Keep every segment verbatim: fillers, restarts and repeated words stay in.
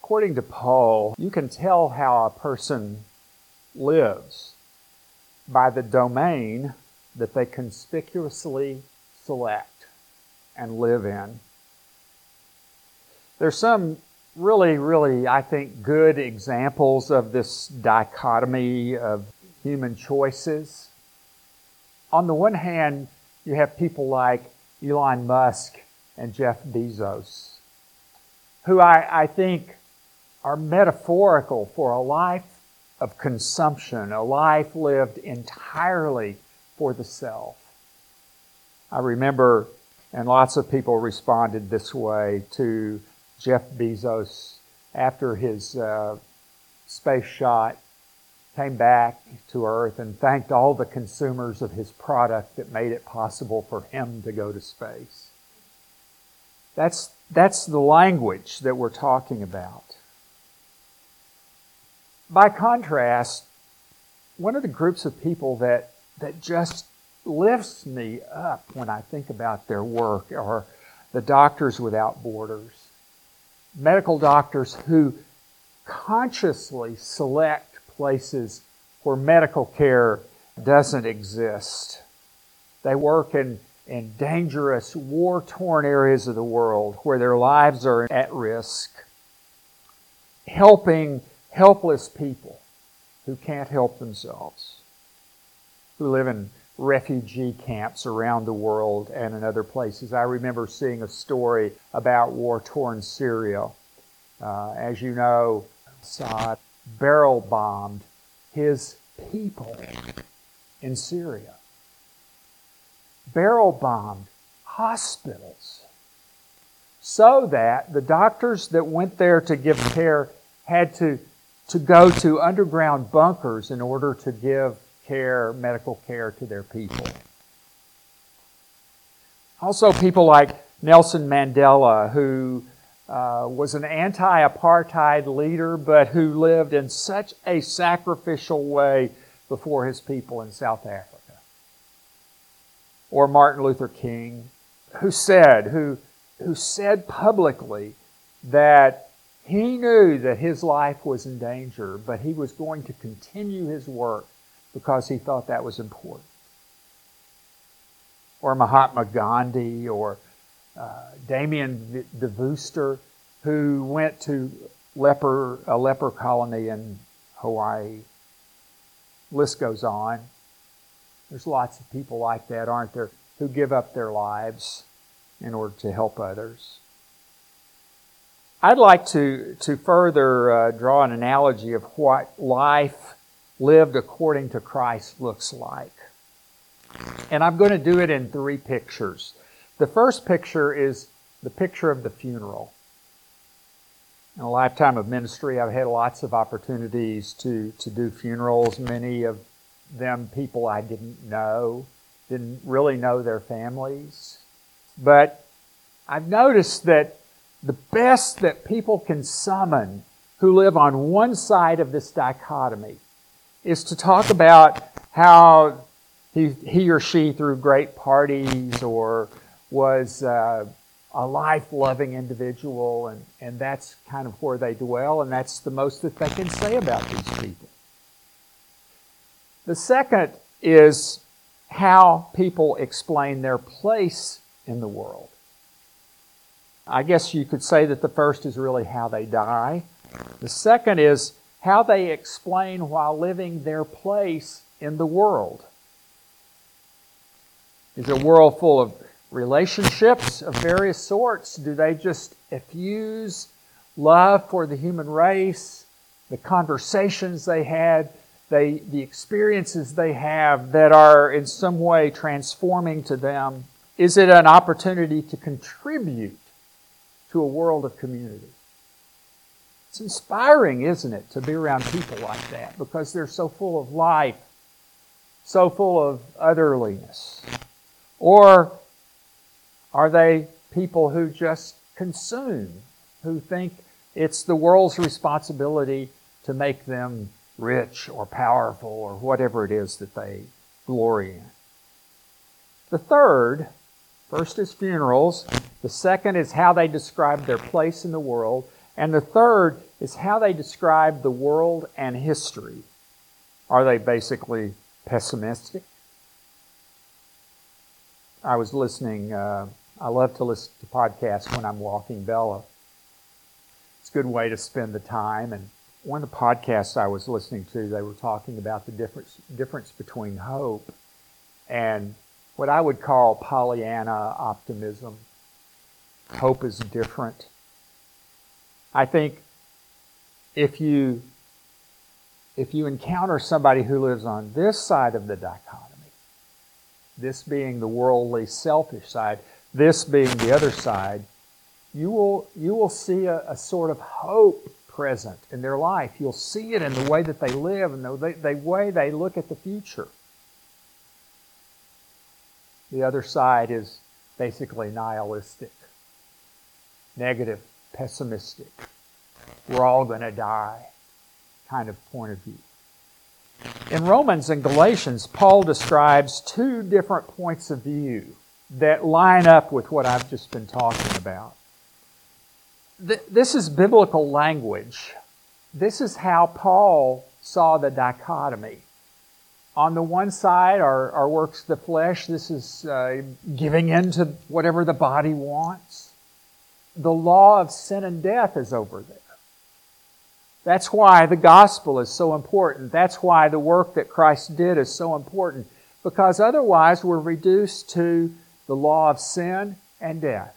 According to Paul, you can tell how a person lives by the domain that they conspicuously select and live in. There's some really, really, I think, good examples of this dichotomy of human choices. On the one hand, you have people like Elon Musk and Jeff Bezos, who I, I think are metaphorical for a life of consumption, a life lived entirely for the self. I remember, and lots of people responded this way to Jeff Bezos after his uh, space shot, came back to Earth and thanked all the consumers of his product that made it possible for him to go to space. That's, that's the language that we're talking about. By contrast, one of the groups of people that, that just lifts me up when I think about their work are the Doctors Without Borders. Medical doctors who consciously select places where medical care doesn't exist. They work in, in dangerous, war-torn areas of the world where their lives are at risk, helping helpless people who can't help themselves, who live in refugee camps around the world and in other places. I remember seeing a story about war-torn Syria. Uh, as you know, Assad barrel-bombed his people in Syria. Barrel-bombed hospitals so that the doctors that went there to give care had to, to go to underground bunkers in order to give care, medical care to their people. Also, people like Nelson Mandela, who uh, was an anti-apartheid leader, but who lived in such a sacrificial way before his people in South Africa. Or Martin Luther King, who said, who, who said publicly that he knew that his life was in danger, but he was going to continue his work because he thought that was important. Or Mahatma Gandhi, or uh, Damien de Veuster, who went to leper a leper colony in Hawaii. List goes on. There's lots of people like that, aren't there, who give up their lives in order to help others. I'd like to, to further uh, draw an analogy of what life lived according to Christ looks like. And I'm going to do it in three pictures. The first picture is the picture of the funeral. In a lifetime of ministry, I've had lots of opportunities to, to do funerals, many of them people I didn't know, didn't really know their families. But I've noticed that the best that people can summon who live on one side of this dichotomy is to talk about how he, he or she threw great parties or was uh, a life-loving individual, and, and that's kind of where they dwell, and that's the most that they can say about these people. The second is how people explain their place in the world. I guess you could say that the first is really how they die. The second is how they explain while living their place in the world. Is a world full of relationships of various sorts? Do they just effuse love for the human race, the conversations they had, they, the experiences they have that are in some way transforming to them? Is it an opportunity to contribute to a world of community? It's inspiring, isn't it, to be around people like that because they're so full of life, so full of otherliness. Or are they people who just consume, who think it's the world's responsibility to make them rich or powerful or whatever it is that they glory in? The third, first is funerals. The second is how they describe their place in the world. And the third is how they describe the world and history. Are they basically pessimistic? I was listening, uh, I love to listen to podcasts when I'm walking Bella. It's a good way to spend the time. And one of the podcasts I was listening to, they were talking about the difference, difference between hope and what I would call Pollyanna optimism. Hope is different. I think if you if you encounter somebody who lives on this side of the dichotomy, this being the worldly, selfish side, this being the other side, you will you will see a, a sort of hope present in their life. You'll see it in the way that they live and the, the, the way they look at the future. The other side is basically nihilistic, negative, pessimistic. We're all going to die kind of point of view. In Romans and Galatians, Paul describes two different points of view that line up with what I've just been talking about. This is biblical language. This is how Paul saw the dichotomy. On the one side are, are works of the flesh. This is uh, giving in to whatever the body wants. The law of sin and death is over there. That's why the gospel is so important. That's why the work that Christ did is so important. Because otherwise we're reduced to the law of sin and death.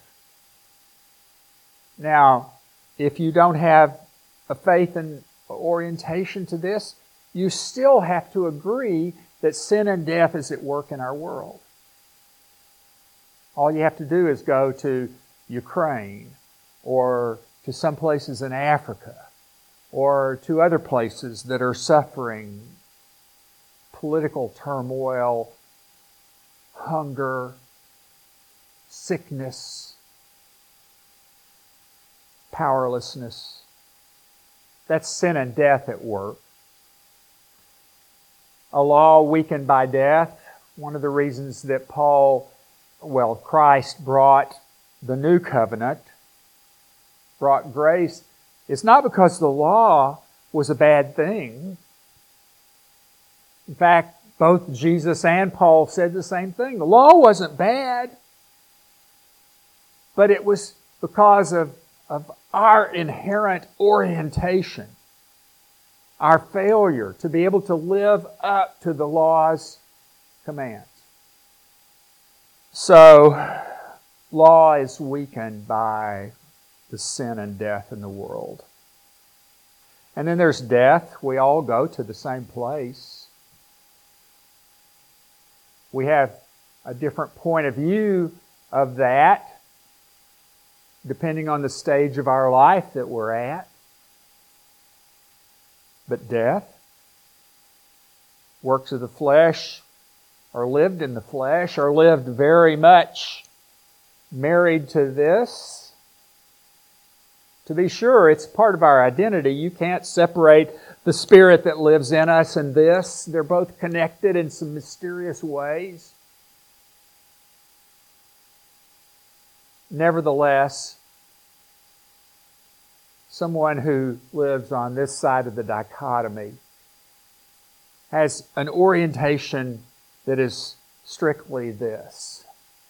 Now, if you don't have a faith and orientation to this, you still have to agree that sin and death is at work in our world. All you have to do is go to Ukraine or to some places in Africa or to other places that are suffering political turmoil, hunger, sickness, powerlessness. That's sin and death at work. A law weakened by death. One of the reasons that Paul, well, Christ brought the new covenant, brought grace, is not because the law was a bad thing. In fact, both Jesus and Paul said the same thing. The law wasn't bad, but it was because of, of our inherent orientation, our failure to be able to live up to the law's commands. So, law is weakened by the sin and death in the world. And then there's death. We all go to the same place. We have a different point of view of that, depending on the stage of our life that we're at. But death, works of the flesh, are lived in the flesh, are lived very much married to this. To be sure, it's part of our identity. You can't separate the spirit that lives in us and this. They're both connected in some mysterious ways. Nevertheless, someone who lives on this side of the dichotomy has an orientation that is strictly this.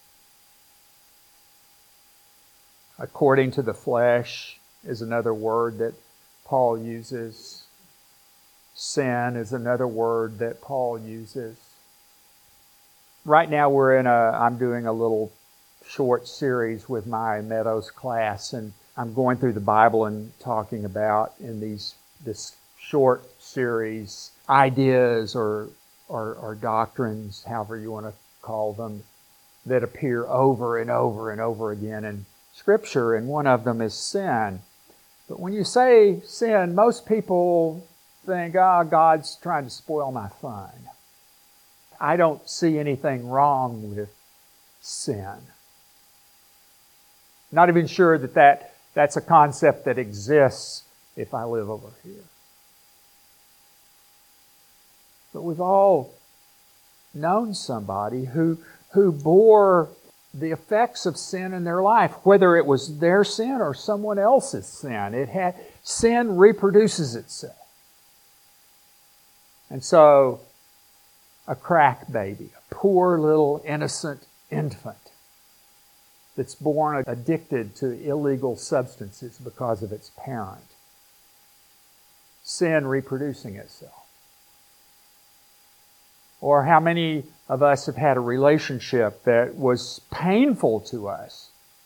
According to the flesh is another word that Paul uses. Sin is another word that Paul uses. Right now we're in a, I'm doing a little short series with my Meadows class, and I'm going through the Bible and talking about in these this short series ideas or, or, or doctrines, however you want to call them, that appear over and over and over again in Scripture, and one of them is sin. But when you say sin, most people think, oh, God's trying to spoil my fun. I don't see anything wrong with sin. Not even sure that, that that's a concept that exists if I live over here. But we've all known somebody who, who bore the effects of sin in their life, whether it was their sin or someone else's sin. It had sin reproduces itself. And so, a crack baby, a poor little innocent infant that's born addicted to illegal substances because of its parent. Sin reproducing itself. Or how many of us have had a relationship that was painful to us,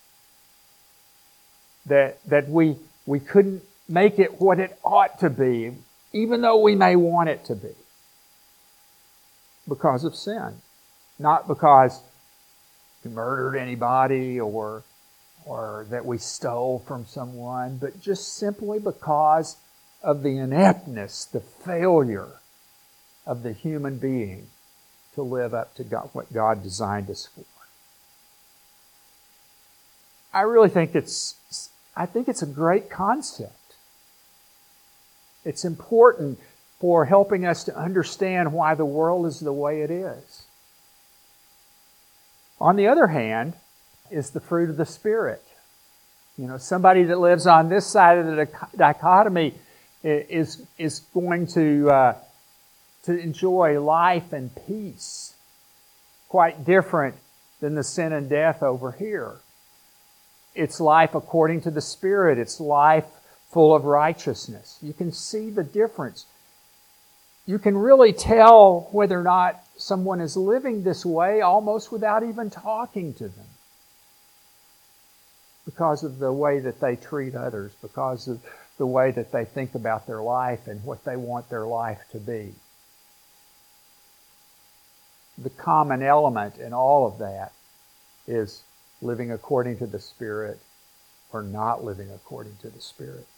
that that we we couldn't make it what it ought to be, even though we may want it to be, because of sin. Not because we murdered anybody or or that we stole from someone, but just simply because of the ineptness, the failure of the human being to live up to God, what God designed us for. I really think it's, I think it's a great concept. It's important for helping us to understand why the world is the way it is. On the other hand, is the fruit of the Spirit. You know, somebody that lives on this side of the dichotomy is is going to uh, to enjoy life and peace, quite different than the sin and death over here. It's life according to the Spirit. It's life full of righteousness. You can see the difference. You can really tell whether or not someone is living this way almost without even talking to them, because of the way that they treat others, because of the way that they think about their life and what they want their life to be. The common element in all of that is living according to the Spirit or not living according to the Spirit.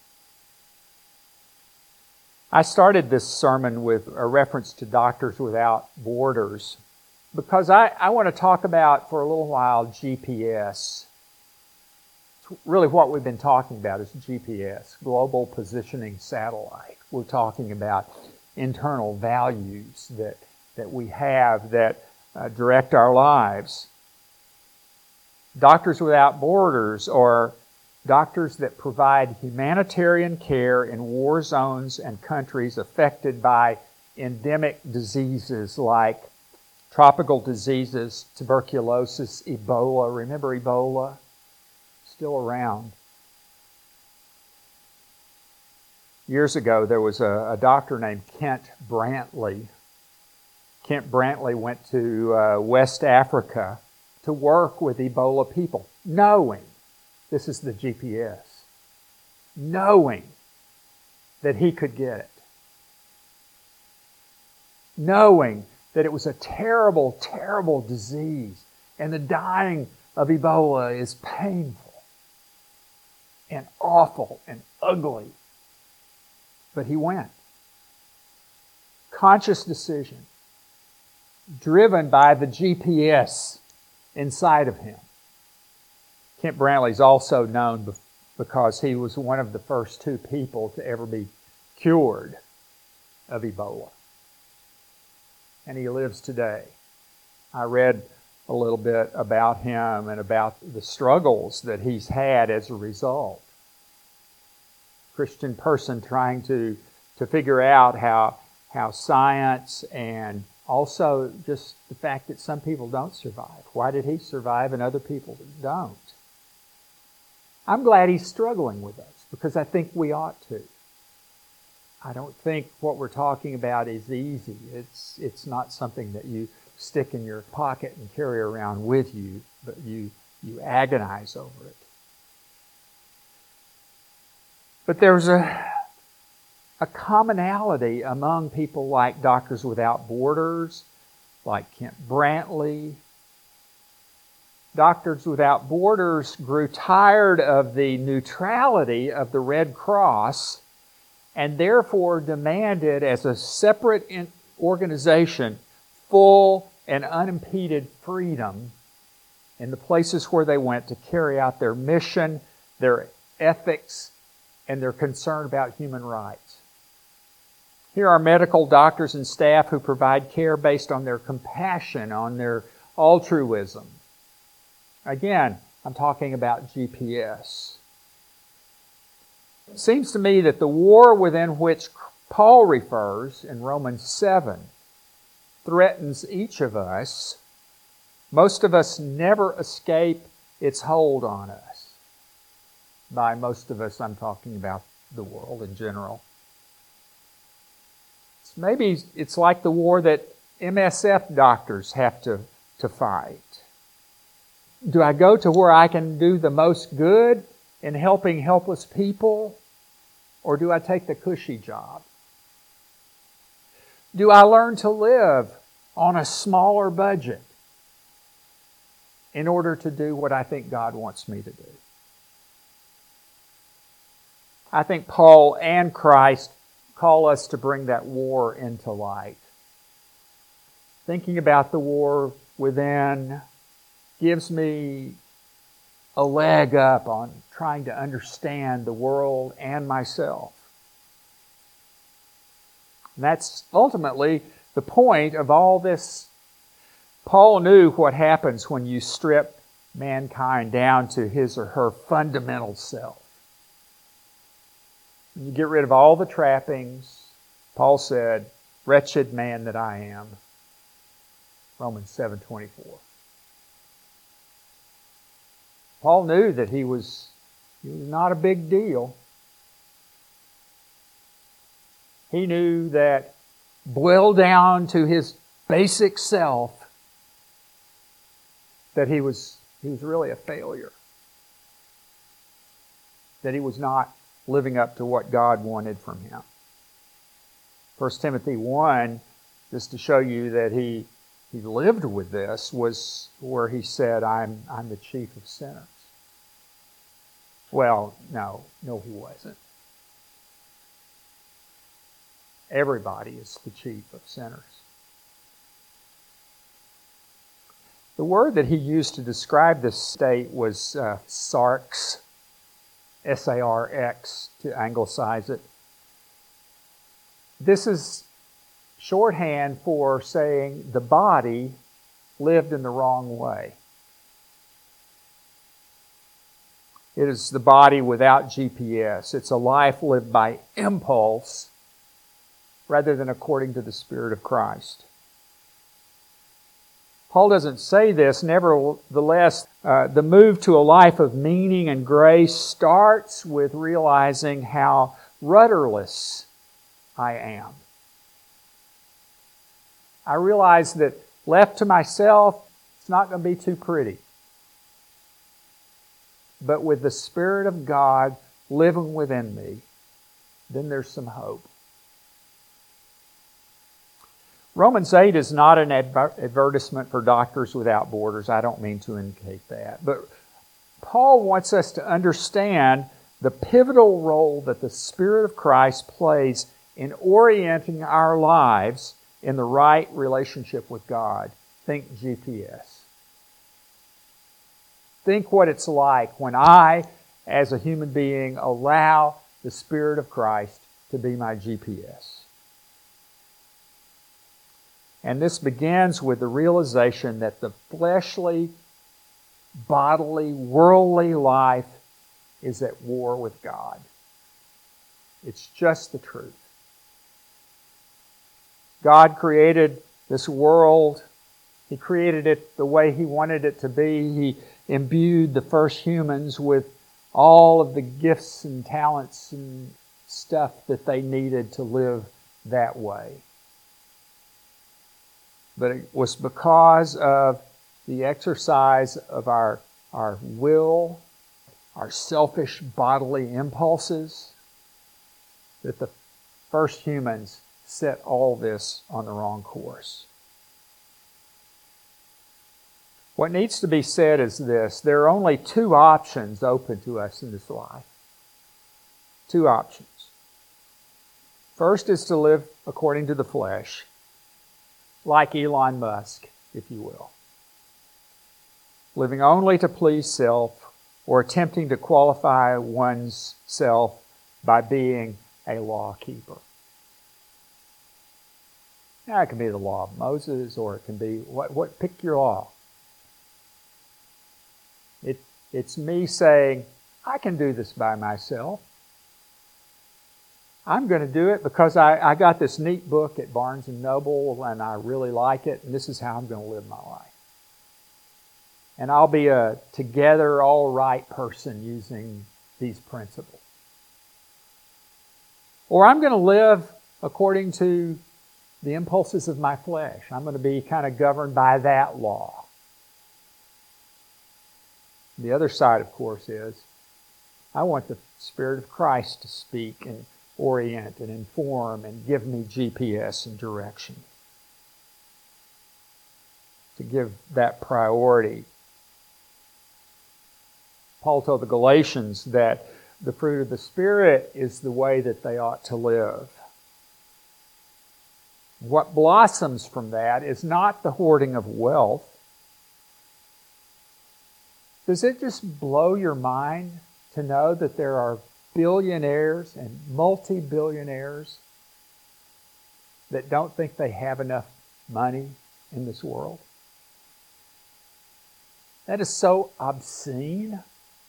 I started this sermon with a reference to Doctors Without Borders because I, I want to talk about for a little while G P S. Really what we've been talking about is G P S, Global Positioning Satellite. We're talking about internal values that, that we have that uh, direct our lives. Doctors Without Borders are doctors that provide humanitarian care in war zones and countries affected by endemic diseases like tropical diseases, tuberculosis, Ebola. Remember Ebola? Still around. Years ago, there was a, a doctor named Kent Brantley. Kent Brantley went to uh, West Africa to work with Ebola people, knowing, this is the G P S, knowing that he could get it. Knowing that it was a terrible, terrible disease, and the dying of Ebola is painful and awful and ugly. But he went. Conscious decision, driven by the G P S inside of him. Kent Brantley is also known because he was one of the first two people to ever be cured of Ebola. And he lives today. I read a little bit about him and about the struggles that he's had as a result. Christian person trying to, to figure out how, how science and also just the fact that some people don't survive. Why did he survive and other people don't? I'm glad he's struggling with us because I think we ought to. I don't think what we're talking about is easy. It's, it's not something that you stick in your pocket and carry around with you, but you, you agonize over it. But there's a, a commonality among people like Doctors Without Borders, like Kent Brantley. Doctors Without Borders grew tired of the neutrality of the Red Cross and therefore demanded as a separate organization full and unimpeded freedom in the places where they went to carry out their mission, their ethics, and their concern about human rights. Here are medical doctors and staff who provide care based on their compassion, on their altruism. Again, I'm talking about G P S. It seems to me that the war within which Paul refers in Romans seven threatens each of us. Most of us never escape its hold on us. By most of us, I'm talking about the world in general. Maybe it's like the war that M S F doctors have to, to fight. Do I go to where I can do the most good in helping helpless people, or do I take the cushy job? Do I learn to live on a smaller budget in order to do what I think God wants me to do? I think Paul and Christ call us to bring that war into light. Thinking about the war within gives me a leg up on trying to understand the world and myself. And that's ultimately the point of all this. Paul knew what happens when you strip mankind down to his or her fundamental self. When you get rid of all the trappings, Paul said, "Wretched man that I am." Romans seven twenty-four. Paul knew that he was, he was not a big deal. He knew that boiled down to his basic self, that he was, he was really a failure. That he was not living up to what God wanted from him. First Timothy one, just to show you that he he lived with this, was where he said, I'm, I'm the chief of sinners. Well, no, no he wasn't. Everybody is the chief of sinners. The word that he used to describe this state was uh, sarx, S A R X, to anglicize it. This is shorthand for saying the body lived in the wrong way. It is the body without G P S. It's a life lived by impulse rather than according to the Spirit of Christ. Paul doesn't say this. Nevertheless, uh, the move to a life of meaning and grace starts with realizing how rudderless I am. I realize that left to myself, it's not going to be too pretty. But with the Spirit of God living within me, then there's some hope. Romans eight is not an adver- advertisement for Doctors Without Borders. I don't mean to indicate that. But Paul wants us to understand the pivotal role that the Spirit of Christ plays in orienting our lives in the right relationship with God. Think G P S. Think what it's like when I, as a human being, allow the Spirit of Christ to be my G P S. And this begins with the realization that the fleshly, bodily, worldly life is at war with God. It's just the truth. God created this world. He created it the way He wanted it to be. He imbued the first humans with all of the gifts and talents and stuff that they needed to live that way. But it was because of the exercise of our, our will, our selfish bodily impulses, that the first humans set all this on the wrong course. What needs to be said is this: there are only two options open to us in this life. Two options. First is to live according to the flesh, like Elon Musk, if you will. Living only to please self, or attempting to qualify one's self by being a law keeper. Now, it can be the law of Moses, or it can be, what, what pick your law. It, it's me saying, I can do this by myself. I'm going to do it because I, I got this neat book at Barnes and Noble and I really like it, and this is how I'm going to live my life. And I'll be a together, all right person using these principles. Or I'm going to live according to the impulses of my flesh. I'm going to be kind of governed by that law. The other side, of course, is I want the Spirit of Christ to speak and orient and inform and give me G P S and direction. To give that priority. Paul told the Galatians that the fruit of the Spirit is the way that they ought to live. What blossoms from that is not the hoarding of wealth. Does it just blow your mind to know that there are billionaires and multi-billionaires that don't think they have enough money in this world? That is so obscene.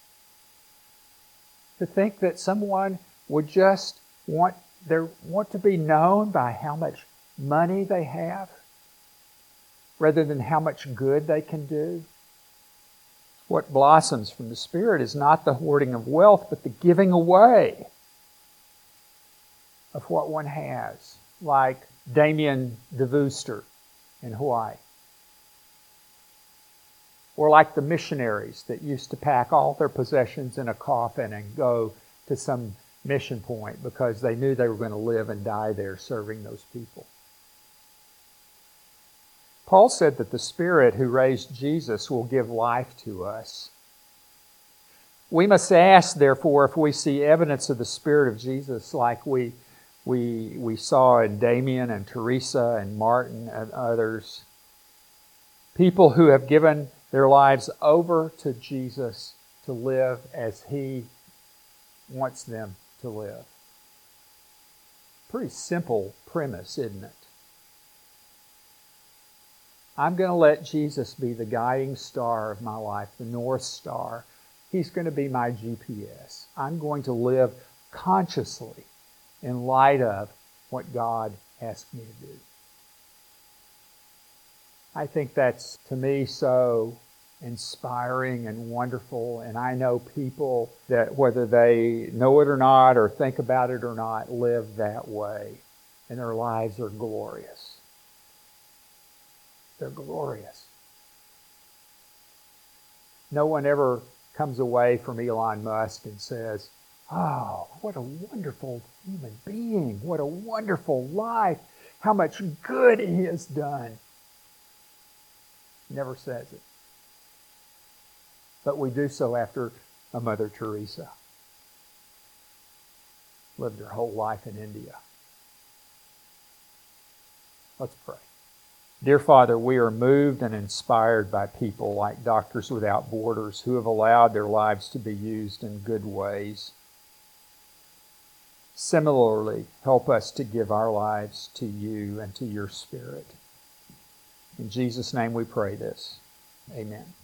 To think that someone would just want their, want to be known by how much money they have rather than how much good they can do. What blossoms from the Spirit is not the hoarding of wealth, but the giving away of what one has, like Damien DeVooster in Hawaii. Or like the missionaries that used to pack all their possessions in a coffin and go to some mission point because they knew they were going to live and die there serving those people. Paul said that the Spirit who raised Jesus will give life to us. We must ask, therefore, if we see evidence of the Spirit of Jesus like we, we, we saw in Damien and Teresa and Martin and others, people who have given their lives over to Jesus to live as He wants them to live. Pretty simple premise, isn't it? I'm going to let Jesus be the guiding star of my life, the North Star. He's going to be my G P S. I'm going to live consciously in light of what God asked me to do. I think that's, to me, so inspiring and wonderful. And I know people that, whether they know it or not or think about it or not, live that way. And their lives are glorious. They're glorious. No one ever comes away from Elon Musk and says, oh, what a wonderful human being. What a wonderful life. How much good he has done. Never says it. But we do so after a Mother Teresa. Lived her whole life in India. Let's pray. Dear Father, we are moved and inspired by people like Doctors Without Borders who have allowed their lives to be used in good ways. Similarly, help us to give our lives to you and to your Spirit. In Jesus' name we pray this. Amen.